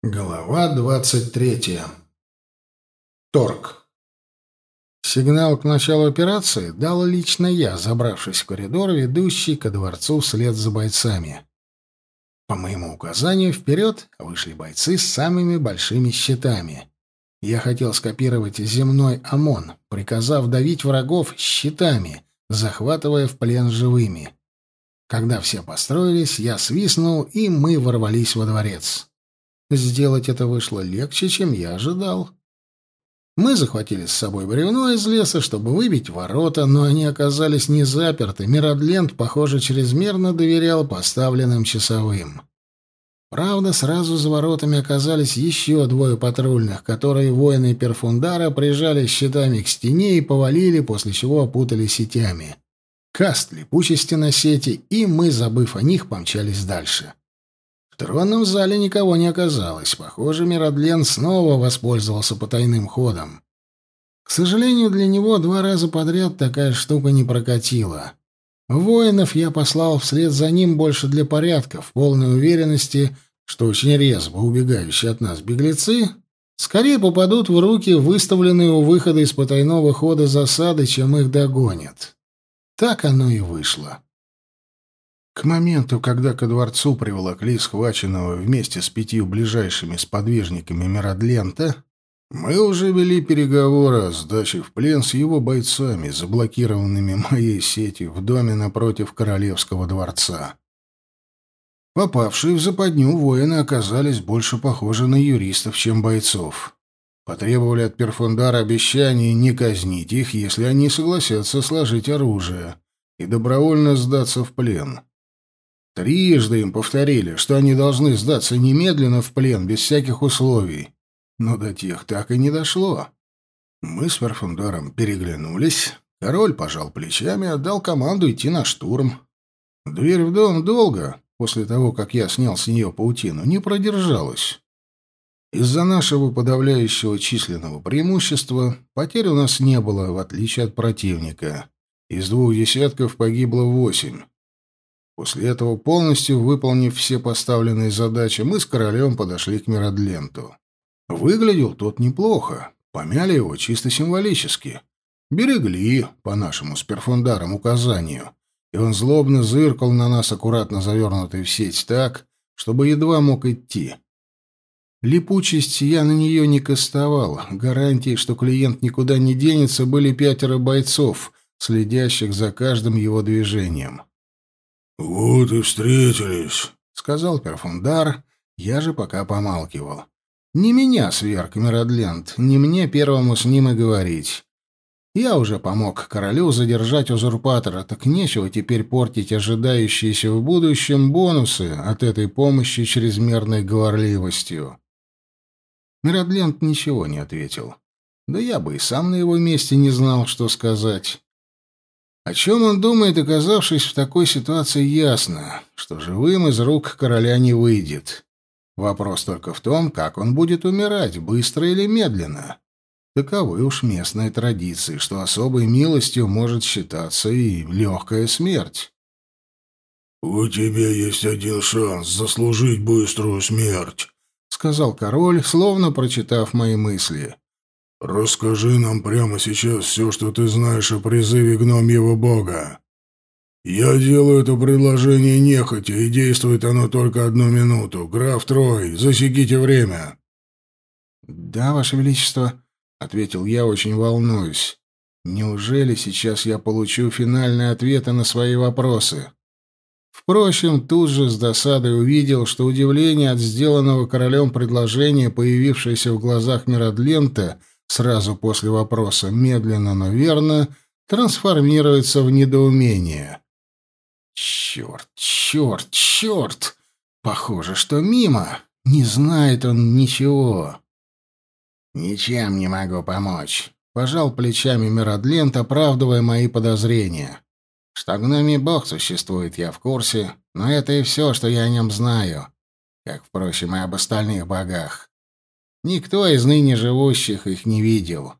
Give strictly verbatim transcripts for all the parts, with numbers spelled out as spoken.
Глава двадцать третья. Торг. Сигнал к началу операции дал лично я, забравшись в коридор, ведущий ко дворцу вслед за бойцами. По моему указанию вперед вышли бойцы с самыми большими щитами. Я хотел скопировать земной ОМОН, приказав давить врагов щитами, захватывая в плен живыми. Когда все построились, я свистнул, и мы ворвались во дворец. Сделать это вышло легче, чем я ожидал. Мы захватили с собой бревно из леса, чтобы выбить ворота, но они оказались не заперты. Миродлент, похоже, чрезмерно доверял поставленным часовым. Правда, сразу за воротами оказались еще двое патрульных, которые воины Перфундара прижали щитами к стене и повалили, после чего опутали сетями. Каст липучести на сети, и мы, забыв о них, помчались дальше. В тронном зале никого не оказалось. Похоже, Миродлен снова воспользовался потайным ходом. К сожалению, для него два раза подряд такая штука не прокатила. Воинов я послал вслед за ним больше для порядка, в полной уверенности, что очень резво убегающие от нас беглецы скорее попадут в руки выставленные у выхода из потайного хода засады, чем их догонят. Так оно и вышло. К моменту, когда ко дворцу приволокли схваченного вместе с пятью ближайшими сподвижниками Миродлента, мы уже вели переговоры о сдаче в плен с его бойцами, заблокированными моей сетью в доме напротив Королевского дворца. Попавшие в западню воины оказались больше похожи на юристов, чем бойцов. Потребовали от Перфундара обещаний не казнить их, если они согласятся сложить оружие и добровольно сдаться в плен. Трижды им повторили, что они должны сдаться немедленно в плен, без всяких условий. Но до тех так и не дошло. Мы с Перфундаром переглянулись. Король пожал плечами и отдал команду идти на штурм. Дверь в дом долго, после того, как я снял с нее паутину, не продержалась. Из-за нашего подавляющего численного преимущества потерь у нас не было, в отличие от противника. Из двух десятков погибло восемь. После этого, полностью выполнив все поставленные задачи, мы с королем подошли к Миродленту. Выглядел тот неплохо. Помяли его чисто символически. Берегли, по нашему с Перфундаром указанию. И он злобно зыркал на нас, аккуратно завернутый в сеть так, чтобы едва мог идти. Липучесть я на нее не кастовал. Гарантии, что клиент никуда не денется, были пятеро бойцов, следящих за каждым его движением. «Вот и встретились», — сказал Перфундар. Я же пока помалкивал. Не меня сверг Миродлент, не мне первому с ним и говорить. Я уже помог королю задержать узурпатора, так нечего теперь портить ожидающиеся в будущем бонусы от этой помощи чрезмерной говорливостью. Миродлент ничего не ответил. Да я бы и сам на его месте не знал, что сказать. О чем он думает, оказавшись в такой ситуации, ясно, что живым из рук короля не выйдет. Вопрос только в том, как он будет умирать, быстро или медленно. Таковы уж местные традиции, что особой милостью может считаться и легкая смерть. «У тебя есть один шанс заслужить быструю смерть», — сказал король, словно прочитав мои мысли. «Расскажи нам прямо сейчас все, что ты знаешь о призыве гномьего бога. Я делаю это предложение нехотя, и действует оно только одну минуту. Граф Трой, засеките время». «Да, Ваше Величество», — ответил я, очень волнуюсь. «Неужели сейчас я получу финальные ответы на свои вопросы?» Впрочем, тут же с досадой увидел, что удивление от сделанного королем предложения, появившееся в глазах Миродлента сразу после вопроса медленно, но верно, трансформируется в недоумение. «Черт, черт, черт! Похоже, что мимо. Не знает он ничего». «Ничем не могу помочь», — пожал плечами Миродлент, оправдывая мои подозрения. «Что гномий бог существует, я в курсе, но это и все, что я о нем знаю, как, впрочем, и об остальных богах. Никто из ныне живущих их не видел».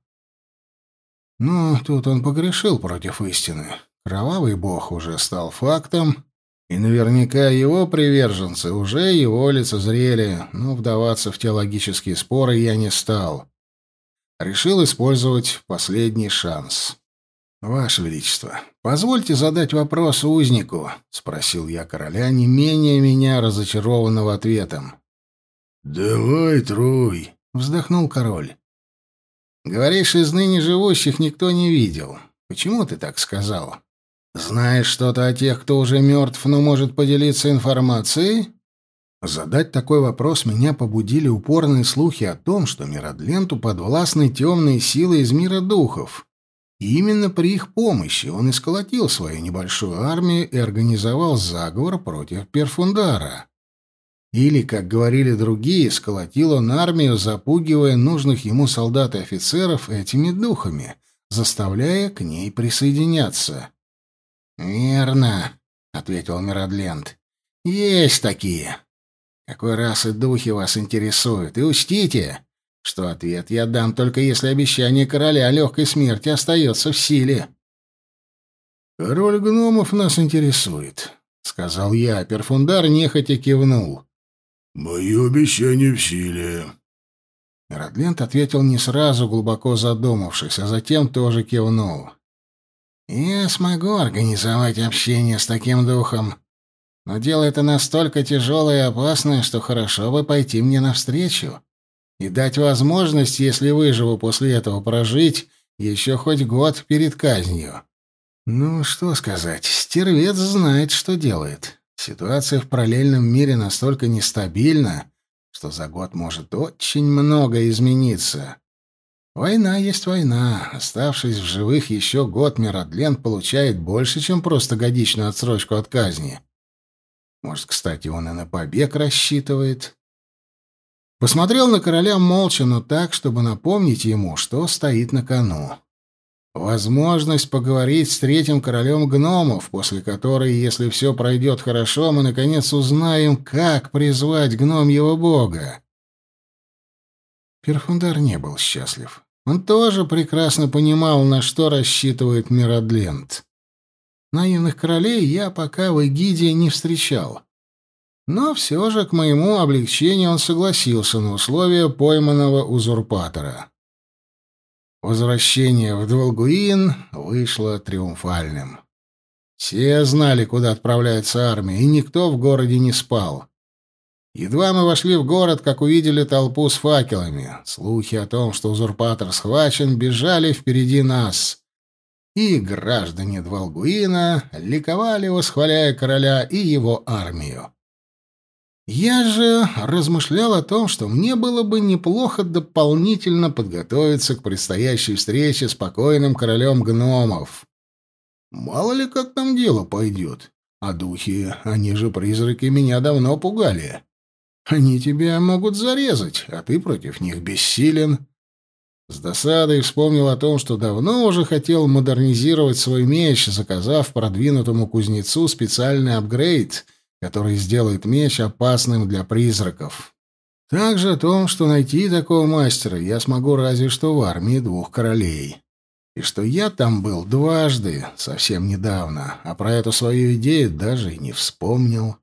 Ну, тут он погрешил против истины. Кровавый бог уже стал фактом, И наверняка его приверженцы уже его лицезрели, но вдаваться в теологические споры я не стал. Решил использовать последний шанс. «Ваше Величество, позвольте задать вопрос узнику», — спросил я короля, не менее меня разочарованного ответом. «Давай, Трой», — вздохнул король. «Говоришь, из ныне живущих никто не видел. Почему ты так сказал? Знаешь что-то о тех, кто уже мертв, но может поделиться информацией?» Задать такой вопрос меня побудили упорные слухи о том, что Мирадленту подвластны темные силы из мира духов. И именно при их помощи он и сколотил свою небольшую армию и организовал заговор против Перфундара. Или, как говорили другие, сколотил он армию, запугивая нужных ему солдат и офицеров этими духами, заставляя к ней присоединяться. «Верно», — ответил Мирадлент. «Есть такие. Какой расы духи вас интересуют? И учтите, что ответ я дам только если обещание короля о легкой смерти остается в силе». «Король гномов нас интересует», — сказал я. Перфундар нехотя кивнул. «Мое обещание в силе». Мирадлент ответил не сразу, глубоко задумавшись, а затем тоже кивнул. «Я смогу организовать общение с таким духом, но дело это настолько тяжелое и опасное, что хорошо бы пойти мне навстречу и дать возможность, если выживу после этого, прожить еще хоть год перед казнью». Ну, что сказать, стервец знает, что делает. Ситуация в параллельном мире настолько нестабильна, что за год может очень многое измениться. Война есть война. Оставшись в живых еще год, Мирадлент получает больше, чем просто годичную отсрочку от казни. Может, кстати, он и на побег рассчитывает. Посмотрел на короля молча, но так, чтобы напомнить ему, что стоит на кону. Возможность поговорить с третьим королем гномов, после которой, если все пройдет хорошо, мы наконец узнаем, как призвать гномьего бога. Перфундар не был счастлив. Он тоже прекрасно понимал, на что рассчитывает Мирадлент. Наивных королей я пока в Эгиде не встречал. Но все же, к моему облегчению, он согласился на условия пойманного узурпатора. Возвращение в Двалгуин вышло триумфальным. Все знали, куда отправляется армия, и никто в городе не спал. Едва мы вошли в город, как увидели толпу с факелами. Слухи о том, что узурпатор схвачен, бежали впереди нас. И граждане Двалгуина ликовали, восхваляя короля и его армию. Я же размышлял о том, что мне было бы неплохо дополнительно подготовиться к предстоящей встрече с покойным королем гномов. Мало ли как там дело пойдет. А духи, они же призраки, меня давно пугали. Они тебя могут зарезать, а ты против них бессилен. С досадой вспомнил о том, что давно уже хотел модернизировать свой меч, заказав продвинутому кузнецу специальный апгрейд, который сделает меч опасным для призраков. Также о том, что найти такого мастера я смогу разве что в армии двух королей. И что я там был дважды, совсем недавно, а про эту свою идею даже и не вспомнил.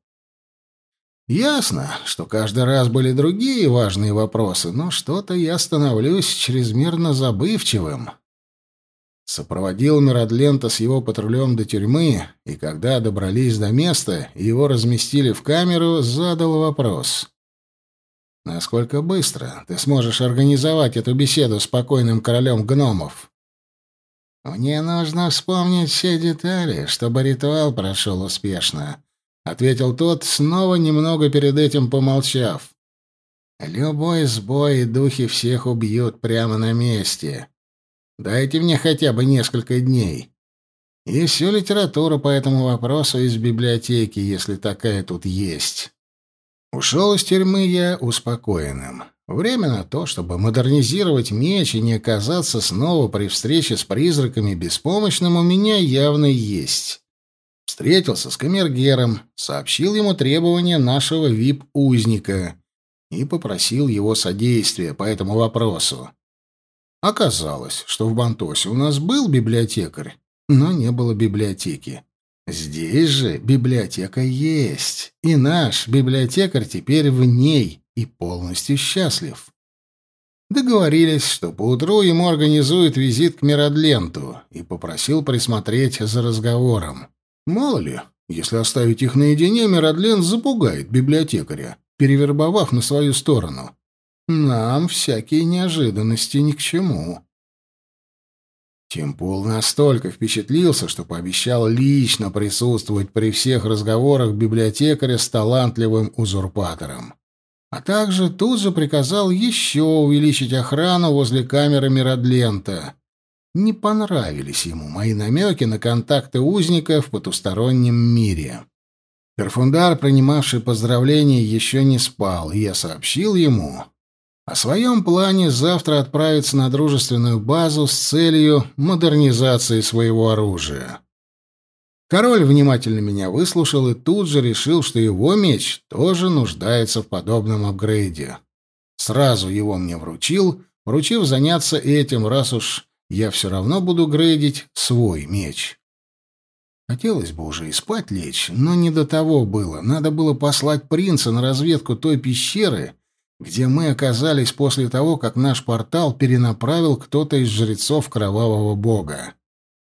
Ясно, что каждый раз были другие важные вопросы, но что-то я становлюсь чрезмерно забывчивым. Сопроводил Мирадлента с его патрулем до тюрьмы, и когда добрались до места и его разместили в камеру, задал вопрос. «Насколько быстро ты сможешь организовать эту беседу с покойным королем гномов?» «Мне нужно вспомнить все детали, чтобы ритуал прошел успешно», — ответил тот, снова немного перед этим помолчав. «Любой сбой и духи всех убьют прямо на месте. Дайте мне хотя бы несколько дней. И всю литературу по этому вопросу из библиотеки, если такая тут есть». Ушел из тюрьмы я успокоенным. Время на то, чтобы модернизировать меч и не оказаться снова при встрече с призраками беспомощным, у меня явно есть. Встретился с камергером, сообщил ему требования нашего вип-узника и попросил его содействия по этому вопросу. Оказалось, что в Бантосе у нас был библиотекарь, но не было библиотеки. Здесь же библиотека есть, и наш библиотекарь теперь в ней и полностью счастлив. Договорились, что поутру ему организуют визит к Мирадленту, и попросил присмотреть за разговором. Мало ли, если оставить их наедине, Мирадлент запугает библиотекаря, перевербовав на свою сторону. Нам всякие неожиданности ни к чему. Тимпул настолько впечатлился, что пообещал лично присутствовать при всех разговорах библиотекаря с талантливым узурпатором. А также тут же приказал еще увеличить охрану возле камеры Мирадлента. Не понравились ему мои намеки на контакты узника в потустороннем мире. Перфундар, принимавший поздравления, еще не спал, и я сообщил ему о своем плане завтра отправиться на дружественную базу с целью модернизации своего оружия. Король внимательно меня выслушал и тут же решил, что его меч тоже нуждается в подобном апгрейде. Сразу его мне вручил, поручив заняться этим, раз уж я все равно буду грейдить свой меч. Хотелось бы уже и спать лечь, но не до того было. Надо было послать принца на разведку той пещеры, где мы оказались после того, как наш портал перенаправил кто-то из жрецов кровавого бога.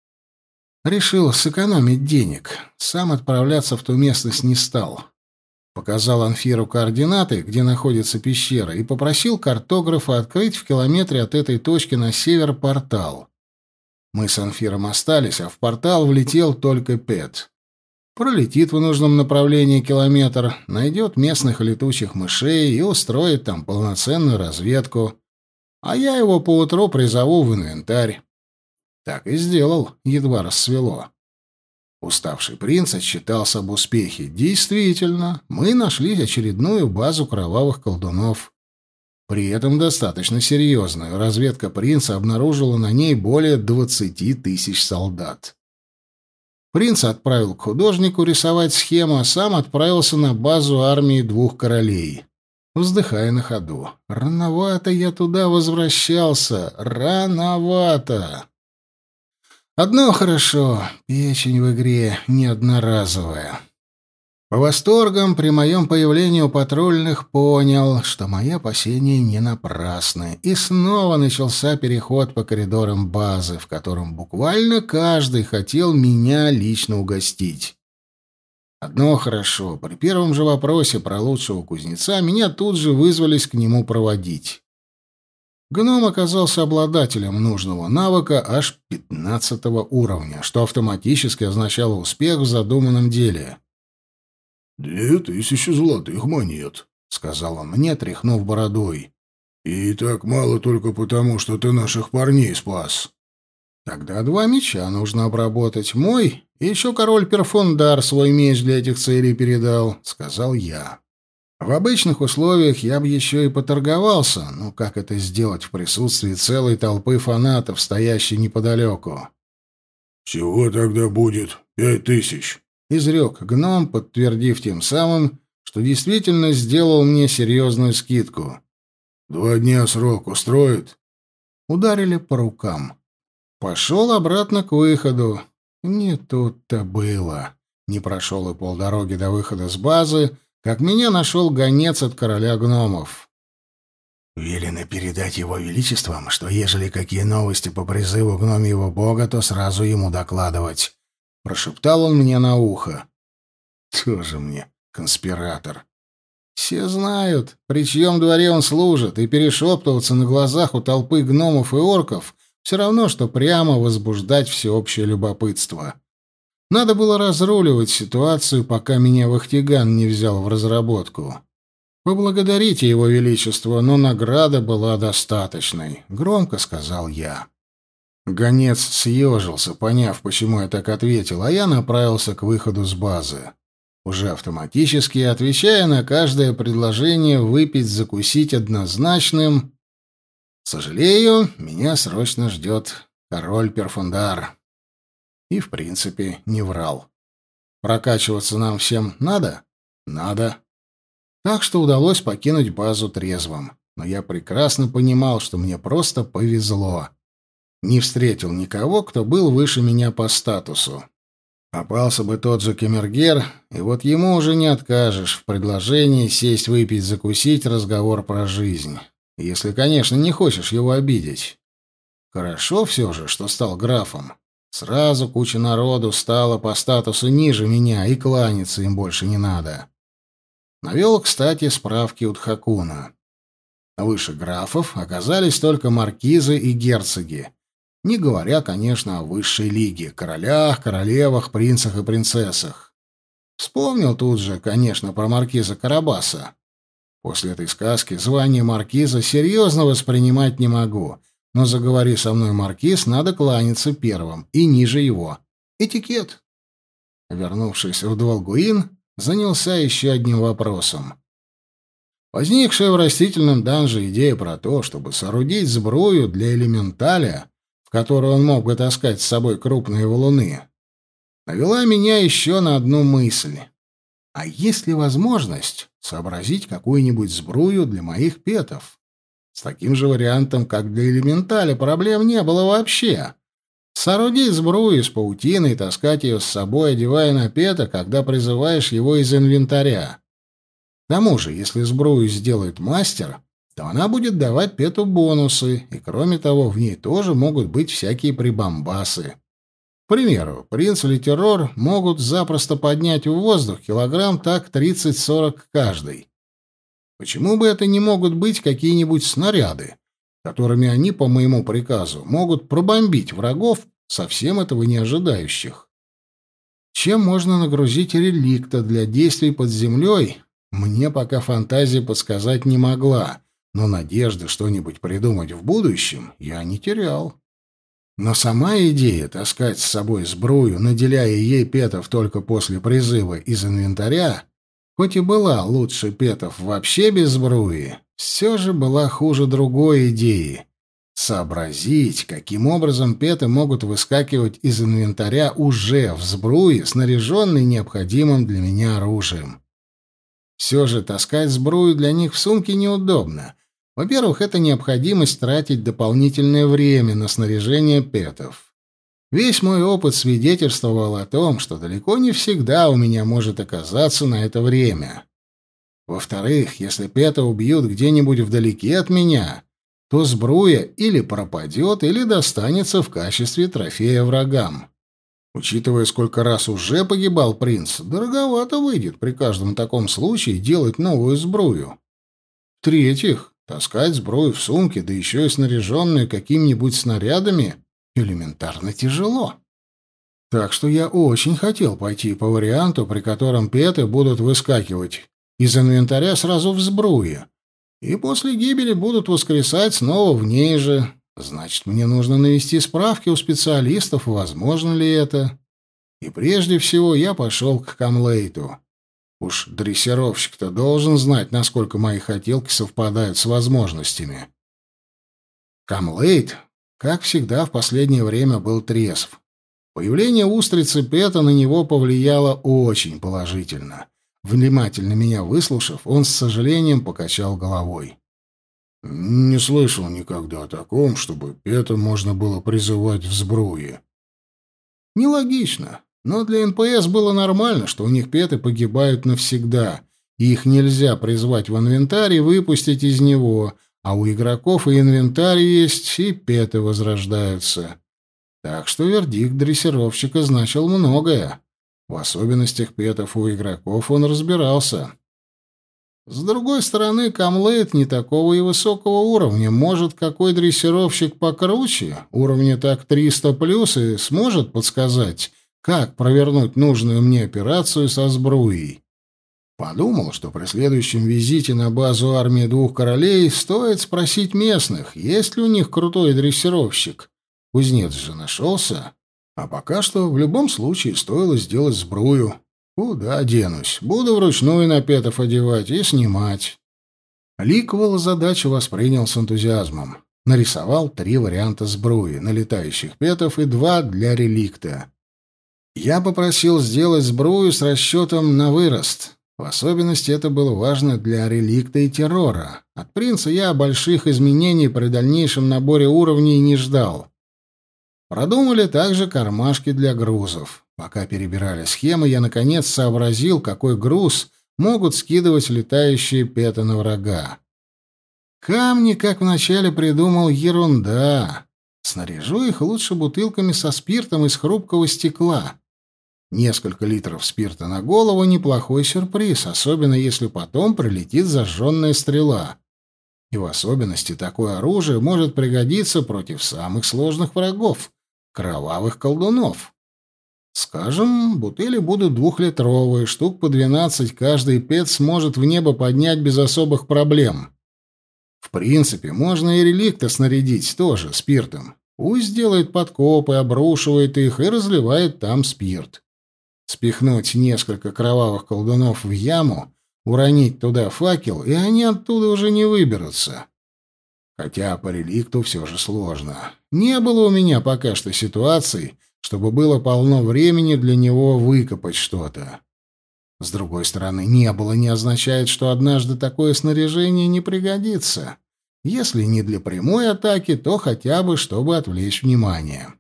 Решил сэкономить денег. Сам отправляться в ту местность не стал. Показал Анфиру координаты, где находится пещера, и попросил картографа открыть в километре от этой точки на север портал. Мы с Анфиром остались, а в портал влетел только Пэт. Пролетит в нужном направлении километр, найдет местных летучих мышей и устроит там полноценную разведку. А я его поутру призову в инвентарь. Так и сделал, едва рассвело. Уставший принц отчитался об успехе. Действительно, мы нашли очередную базу кровавых колдунов. При этом достаточно серьезную. Разведка принца обнаружила на ней более двадцати тысяч солдат. Принц отправил к художнику рисовать схему, а сам отправился на базу армии двух королей. Вздыхая на ходу. Рановато я туда возвращался. Рановато. Одно хорошо. Печень в игре не одноразовая. По восторгам при моем появлении у патрульных понял, что мои опасения не напрасны, и снова начался переход по коридорам базы, в котором буквально каждый хотел меня лично угостить. Одно хорошо, при первом же вопросе про лучшего кузнеца меня тут же вызвались к нему проводить. Гном оказался обладателем нужного навыка аж пятнадцатого уровня, что автоматически означало успех в задуманном деле. «Две тысячи золотых монет», — сказал он мне, тряхнув бородой. «И так мало только потому, что ты наших парней спас». «Тогда два меча нужно обработать. Мой и еще король Перфундар свой меч для этих целей передал», — сказал я. В обычных условиях я бы еще и поторговался, но как это сделать в присутствии целой толпы фанатов, стоящей неподалеку? «Всего тогда будет пять тысяч», — изрек гном, подтвердив тем самым, что действительно сделал мне серьезную скидку. «Два дня срок устроит?» Ударили по рукам. Пошел обратно к выходу. Не тут-то было. Не прошел и полдороги до выхода с базы, как меня нашел гонец от короля гномов. «Велено передать его величествам, что ежели какие новости по призыву гномьего бога, то сразу ему докладывать», — прошептал он мне на ухо. Тоже мне конспиратор. Все знают, при чьем дворе он служит, и перешептываться на глазах у толпы гномов и орков все равно, что прямо возбуждать всеобщее любопытство. Надо было разруливать ситуацию, пока меня Вахтиган не взял в разработку. «Поблагодарите его величество, но награда была достаточной», — громко сказал я. Гонец съежился, поняв, почему я так ответил, а я направился к выходу с базы. Уже автоматически, отвечая на каждое предложение выпить, закусить однозначным. Сожалею, меня срочно ждет король Перфундар. И, в принципе, не врал. Прокачиваться нам всем надо? Надо. Так что удалось покинуть базу трезвым. Но я прекрасно понимал, что мне просто повезло. Не встретил никого, кто был выше меня по статусу. Попался бы тот же камергер, и вот ему уже не откажешь в предложении сесть, выпить, закусить, разговор про жизнь. Если, конечно, не хочешь его обидеть. Хорошо все же, что стал графом. Сразу куча народу стала по статусу ниже меня, и кланяться им больше не надо. Навел, кстати, справки у Тхакуна. Выше графов оказались только маркизы и герцоги, не говоря, конечно, о высшей лиге — королях, королевах, принцах и принцессах. Вспомнил тут же, конечно, про маркиза Карабаса. После этой сказки звание маркиза серьезно воспринимать не могу, но заговори со мной маркиз, надо кланяться первым и ниже его. Этикет. Вернувшись в Двалгуин, занялся еще одним вопросом. Возникшая в растительном данже идея про то, чтобы соорудить сбрую для элементаля, в которую он мог бы таскать с собой крупные валуны, навела меня еще на одну мысль. А есть ли возможность сообразить какую-нибудь сбрую для моих петов? С таким же вариантом, как для элементаля, проблем не было вообще. Соорудить сбрую из паутины и таскать ее с собой, одевая на пета, когда призываешь его из инвентаря. К тому же, если сбрую сделает мастер, то она будет давать пету бонусы, и, кроме того, в ней тоже могут быть всякие прибамбасы. К примеру, принц или террор могут запросто поднять в воздух килограмм так тридцать-сорок каждый. Почему бы это не могут быть какие-нибудь снаряды, которыми они, по моему приказу, могут пробомбить врагов, совсем этого не ожидающих? Чем можно нагрузить реликта для действий под землей, мне пока фантазия подсказать не могла, но надежды что-нибудь придумать в будущем я не терял. Но сама идея таскать с собой сбрую, наделяя ей петов только после призыва из инвентаря, хоть и была лучше петов вообще без сбруи, все же была хуже другой идеи — сообразить, каким образом петы могут выскакивать из инвентаря уже в сбруе, снаряженной необходимым для меня оружием. Все же таскать сбрую для них в сумке неудобно. Во-первых, это необходимость тратить дополнительное время на снаряжение петов. Весь мой опыт свидетельствовал о том, что далеко не всегда у меня может оказаться на это время. Во-вторых, если пета убьют где-нибудь вдалеке от меня, то сбруя или пропадет, или достанется в качестве трофея врагам. Учитывая, сколько раз уже погибал принц, дороговато выйдет при каждом таком случае делать новую сбрую. В-третьих, таскать сбрую в сумке, да еще и снаряженную какими-нибудь снарядами, элементарно тяжело. Так что я очень хотел пойти по варианту, при котором петы будут выскакивать из инвентаря сразу в сбруе, и после гибели будут воскресать снова в ней же. Значит, мне нужно навести справки у специалистов, возможно ли это. И прежде всего я пошел к Камлейту. Уж дрессировщик-то должен знать, насколько мои хотелки совпадают с возможностями. Камлейт, как всегда, в последнее время был трезв. Появление устрицы Пета на него повлияло очень положительно. Внимательно меня выслушав, он с сожалением покачал головой. «Не слышал никогда о таком, чтобы Пета можно было призывать в сбруе». Нелогично, но для эн пэ эс было нормально, что у них петы погибают навсегда, и их нельзя призвать в инвентарь и выпустить из него, а у игроков и инвентарь есть, и петы возрождаются. Так что вердикт дрессировщика значил многое. В особенностях петов у игроков он разбирался. С другой стороны, Камлейт не такого и высокого уровня. Может, какой дрессировщик покруче, уровня так триста плюс, и сможет подсказать, как провернуть нужную мне операцию со сбруей. Подумал, что при следующем визите на базу армии двух королей стоит спросить местных, есть ли у них крутой дрессировщик. Кузнец же нашелся. А пока что в любом случае стоило сделать сбрую. Куда денусь? Буду вручную на петов одевать и снимать. Ликвелл задачу воспринял с энтузиазмом. Нарисовал три варианта сбруи на летающих петов и два для реликта. Я попросил сделать сбрую с расчетом на вырост. В особенности это было важно для реликта и террора. От принца я больших изменений при дальнейшем наборе уровней не ждал. Продумали также кармашки для грузов. Пока перебирали схемы, я наконец сообразил, какой груз могут скидывать летающие петы на врага. Камни, как вначале придумал, ерунда. Снаряжу их лучше бутылками со спиртом из хрупкого стекла. Несколько литров спирта на голову — неплохой сюрприз, особенно если потом прилетит зажженная стрела. И в особенности такое оружие может пригодиться против самых сложных врагов — кровавых колдунов. Скажем, бутыли будут двухлитровые, штук по двенадцать, каждый пет сможет в небо поднять без особых проблем. В принципе, можно и реликты снарядить тоже спиртом. Пусть делает подкопы, обрушивает их и разливает там спирт. Спихнуть несколько кровавых колдунов в яму, уронить туда факел, и они оттуда уже не выберутся. Хотя по реликту все же сложно. Не было у меня пока что ситуации, чтобы было полно времени для него выкопать что-то. С другой стороны, не было не означает, что однажды такое снаряжение не пригодится. Если не для прямой атаки, то хотя бы, чтобы отвлечь внимание.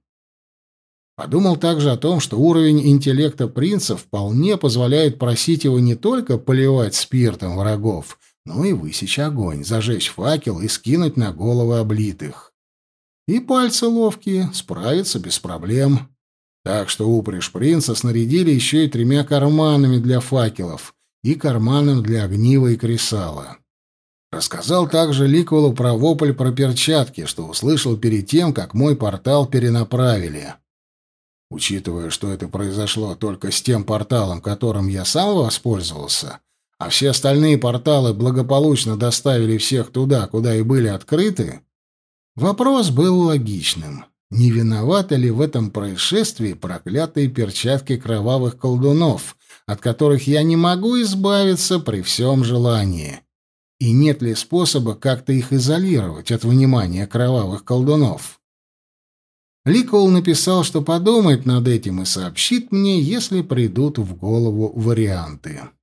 Подумал также о том, что уровень интеллекта принца вполне позволяет просить его не только поливать спиртом врагов, но и высечь огонь, зажечь факел и скинуть на головы облитых. И пальцы ловкие, справятся без проблем. Так что упряжь принца снарядили еще и тремя карманами для факелов и карманом для огнива и кресала. Рассказал также Ликвелу про вопль про перчатки, что услышал перед тем, как мой портал перенаправили. Учитывая, что это произошло только с тем порталом, которым я сам воспользовался, а все остальные порталы благополучно доставили всех туда, куда и были открыты, вопрос был логичным. Не виноваты ли в этом происшествии проклятые перчатки кровавых колдунов, от которых я не могу избавиться при всем желании? И нет ли способа как-то их изолировать от внимания кровавых колдунов? Ликвел написал, что подумает над этим и сообщит мне, если придут в голову варианты.